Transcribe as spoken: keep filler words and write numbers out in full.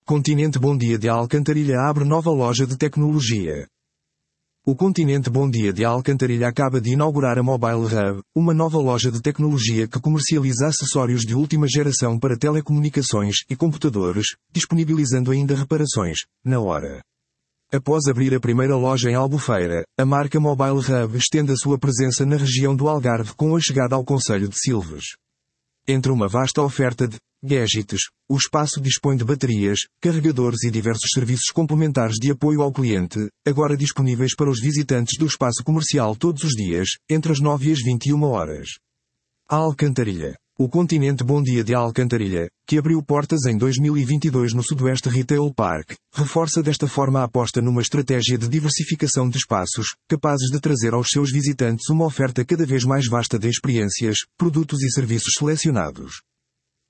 Continente Bom Dia de Alcantarilha abre nova loja de tecnologia. O Continente Bom Dia de Alcantarilha acaba de inaugurar a Mobile Hub, uma nova loja de tecnologia que comercializa acessórios de última geração para telecomunicações e computadores, disponibilizando ainda reparações, na hora. Após abrir a primeira loja em Albufeira, a marca Mobile Hub estende a sua presença na região do Algarve com a chegada ao concelho de Silves. Entre uma vasta oferta de gadgets, o espaço dispõe de baterias, carregadores e diversos serviços complementares de apoio ao cliente, agora disponíveis para os visitantes do espaço comercial todos os dias, entre as nove e as vinte e uma horas. A Alcantarilha. O Continente Bom Dia de Alcantarilha, que abriu portas em dois mil e vinte e dois no Sudoeste Retail Park, reforça desta forma a aposta numa estratégia de diversificação de espaços, capazes de trazer aos seus visitantes uma oferta cada vez mais vasta de experiências, produtos e serviços selecionados.